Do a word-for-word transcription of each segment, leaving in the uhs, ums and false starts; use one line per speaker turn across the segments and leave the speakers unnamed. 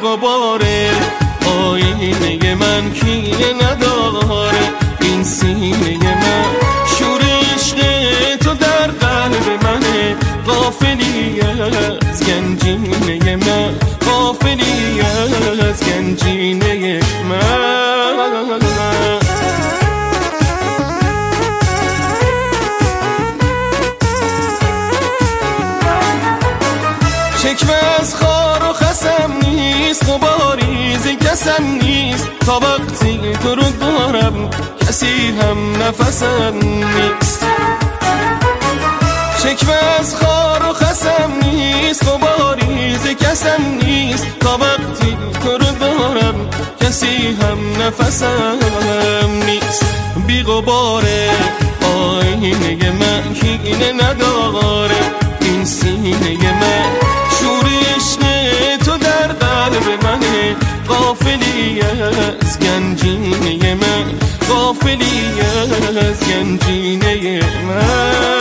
غباره، آینه من کینه نداره. این سینه من شور عشق تو در قلب منه، غافلی از گنجینه من، غافلی از گنجینه من. شکوه از خار و خسم نیست، غباری ز کسم نیست. تا وقتی تو رو دارم کسی هم نفسم نیست. شکوه از خار و خسم نیست، غباری ز کسم نیست. تا وقتی تو رو دارم کسی هم نفسم نیست. بی غباره، آینه من کینه نداره. این سینه من شور عشق تو در قلب منه، غافلی از گنجینه من، غافلی از گنجینه من.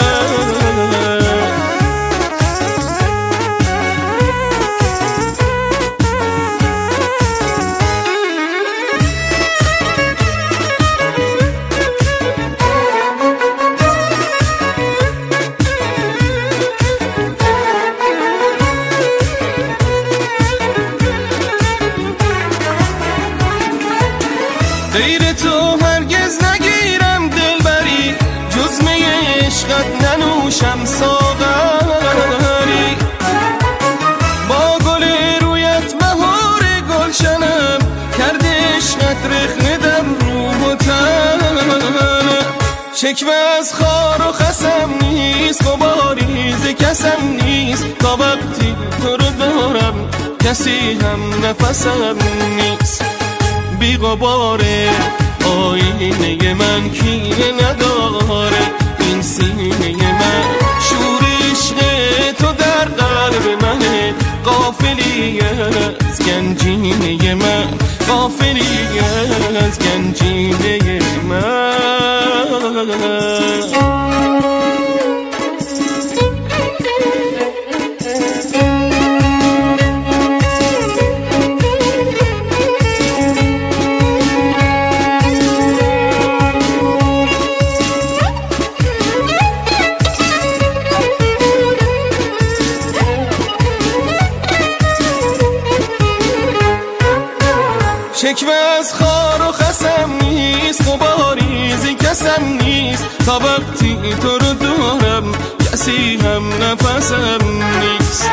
غیر تو هرگز نگیرم دلبری، جز می عشقت ننوشم ساغری. با گل رویت مهار گلشنم، کرده عشقت رخنه در روح و تنم. شکوه از خار و خسم نیست، غباری ز کسم نیست. تا وقتی تو رو دارم کسی هم نفسم نیست. بی غباره، آینه من کینه نداره. این سینه من شور عشق تو در قلب منه، غافلی از گنجینه من، غافلی از گنجینه من. شکوه از خار و خسم نیست، غباری ز کسم نیست. تا وقتی تو رو دارم کسی هم نفسم نیست.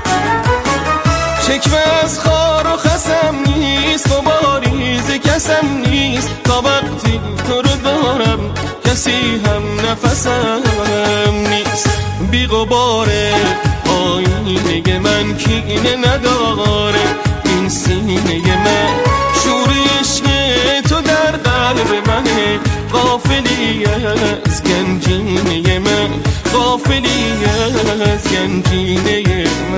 شکوه از خار و خسم نیست، غباری ز کسم نیست. تا وقتی تو رو دارم کسی هم نفسم نیست. بی غباره، آینه من کینه نداره. این سینه من شور عشق تو در قلب منه، غافلی از گنجینه من، غافلی از گنجینه من.